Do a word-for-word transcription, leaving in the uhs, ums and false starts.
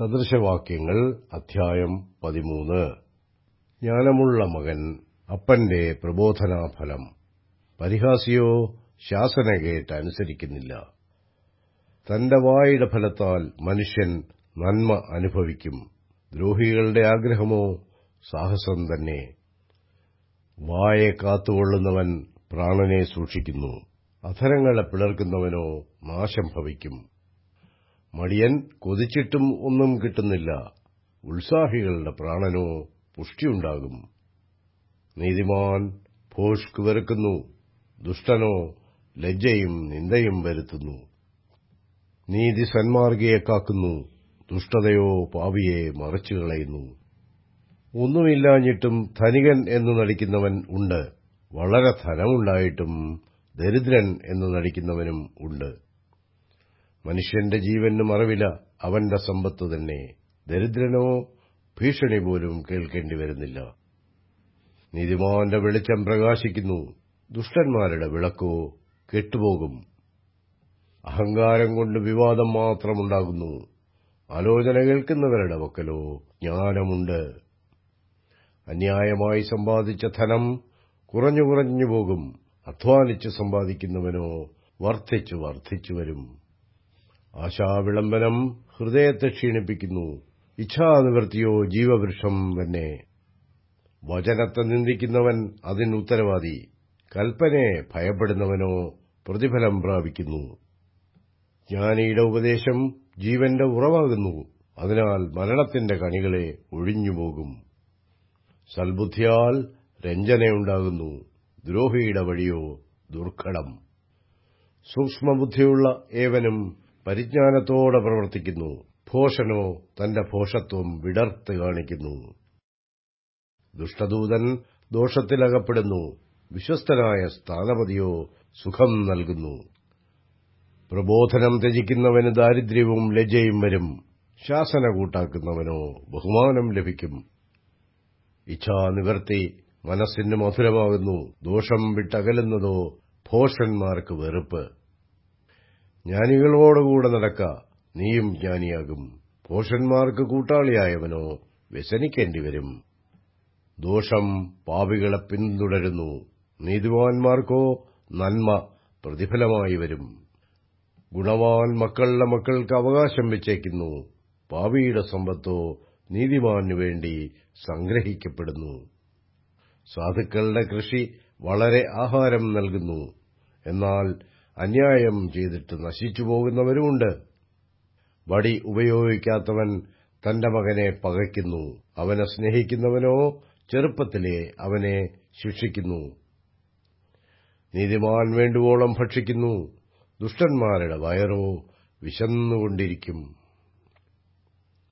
സദൃശവാക്യങ്ങൾ അധ്യായം പതിമൂന്ന്. ജ്ഞാനമുള്ള മകൻ അപ്പന്റെ പ്രബോധനാഫലം. പരിഹാസിയോ ശാസന കേട്ട് അനുസരിക്കുന്നില്ല. തന്റെ വായുടെ ഫലത്താൽ മനുഷ്യൻ നന്മ അനുഭവിക്കും. ദ്രോഹികളുടെ ആഗ്രഹമോ സാഹസം തന്നെ. വായെ കാത്തുകൊള്ളുന്നവൻ പ്രാണനെ സൂക്ഷിക്കുന്നു. അധരങ്ങളെ പിളർക്കുന്നവനോ നാശം ഭവിക്കും. മടിയൻ കൊതിച്ചിട്ടും ഒന്നും കിട്ടുന്നില്ല. ഉത്സാഹികളുടെ പ്രാണനോ പുഷ്ടിയുണ്ടാകും. നീതിമാൻ ഭോഷ്ക് വെറുക്കുന്നു. ദുഷ്ടനോ ലജ്ജയും നിന്ദയും വരുത്തുന്നു. നീതി സന്മാർഗിയെ കാക്കുന്നു. ദുഷ്ടതയോ പാപിയെ മറിച്ചുകളയുന്നു. ഒന്നുമില്ലാഞ്ഞിട്ടും ധനികൻ എന്നു നടിക്കുന്നവൻ ഉണ്ട്. വളരെ ധനമുണ്ടായിട്ടും ദരിദ്രൻ എന്നു നടിക്കുന്നവനും ഉണ്ട്. മനുഷ്യന്റെ ജീവന് മറവില അവന്റെ സമ്പത്ത് തന്നെ. ദരിദ്രനോ ഭീഷണി പോലും കേൾക്കേണ്ടി വരുന്നില്ല. നീതിമാന്റെ വെളിച്ചം പ്രകാശിക്കുന്നു. ദുഷ്ടന്മാരുടെ വിളക്കോ കെട്ടുപോകും. അഹങ്കാരം കൊണ്ട് വിവാദം മാത്രമുണ്ടാകുന്നു. ആലോചന കേൾക്കുന്നവരുടെ പക്കലോ ജ്ഞാനമുണ്ട്. അന്യായമായി സമ്പാദിച്ച ധനം കുറഞ്ഞു കുറഞ്ഞു പോകും. അധ്വാനിച്ച് സമ്പാദിക്കുന്നവനോ വർദ്ധിച്ചു വർദ്ധിച്ചു വരും. ആശാവിളംബനം ഹൃദയത്തെ ക്ഷീണിപ്പിക്കുന്നു. ഇച്ഛാനിവൃത്തിയോ ജീവവൃക്ഷം തന്നെ. വചനത്തെ നിന്ദിക്കുന്നവൻ അതിന് ഉത്തരവാദി. കൽപ്പനയെ ഭയപ്പെടുന്നവനോ പ്രതിഫലം പ്രാപിക്കുന്നു. ജ്ഞാനിയുടെ ഉപദേശം ജീവന്റെ ഉറവാകുന്നു. അതിനാൽ മരണത്തിന്റെ കണികളെ ഒഴിഞ്ഞുപോകും. സൽബുദ്ധിയാൽ രഞ്ജനയുണ്ടാകുന്നു. ദ്രോഹിയുടെ വഴിയോ ദുർഘടം. സൂക്ഷ്മബുദ്ധിയുള്ള ഏവനും പരിജ്ഞാനത്തോടെ പ്രവർത്തിക്കുന്നു. ഭോഷനോ തന്റെ ഭോഷത്വം വിടർത്ത് കാണിക്കുന്നു. ദുഷ്ടദൂതൻ ദോഷത്തിലകപ്പെടുന്നു. വിശ്വസ്തനായ സ്ഥാനപതിയോ സുഖം നൽകുന്നു. പ്രബോധനം ത്യജിക്കുന്നവന് ദാരിദ്ര്യവും ലജ്ജയും വരും. ശാസന കൂട്ടാക്കുന്നവനോ ബഹുമാനം ലഭിക്കും. ഇച്ഛാനിവൃത്തി മനസ്സിന് മധുരമാകുന്നു. ദോഷം വിട്ടകലുന്നതോ ഭോഷന്മാർക്ക് വെറുപ്പ്. ജ്ഞാനികളോടുകൂടെ നടക്ക, നീയും ജ്ഞാനിയാകും. ഭോഷന്മാർക്ക് കൂട്ടാളിയായവനോ വ്യസനിക്കേണ്ടിവരും. ദോഷം പാപികളെ പിന്തുടരുന്നു. നീതിമാന്മാർക്കോ നന്മ പ്രതിഫലമായി വരും. ഗുണവാൻ മക്കളുടെ മക്കൾക്ക് അവകാശം വെച്ചേക്കുന്നു. പാപിയുടെ സമ്പത്തോ നീതിമാനു വേണ്ടി സംഗ്രഹിക്കപ്പെടുന്നു. സാധുക്കളുടെ കൃഷി വളരെ ആഹാരം നൽകുന്നു. എന്നാൽ അന്യായം ചെയ്തിട്ട് നശിച്ചു പോകുന്നവരുമുണ്ട്. വടി ഉപയോഗിക്കാത്തവൻ തന്റെ മകനെ പകയ്ക്കുന്നു. അവനെ സ്നേഹിക്കുന്നവനോ ചെറുപ്പത്തിലേ അവനെ ശിക്ഷിക്കുന്നു. നീതിമാൻ വേണ്ടുവോളം ഭക്ഷിക്കുന്നു. ദുഷ്ടന്മാരുടെ വയറോ വിശന്നുകൊണ്ടിരിക്കും.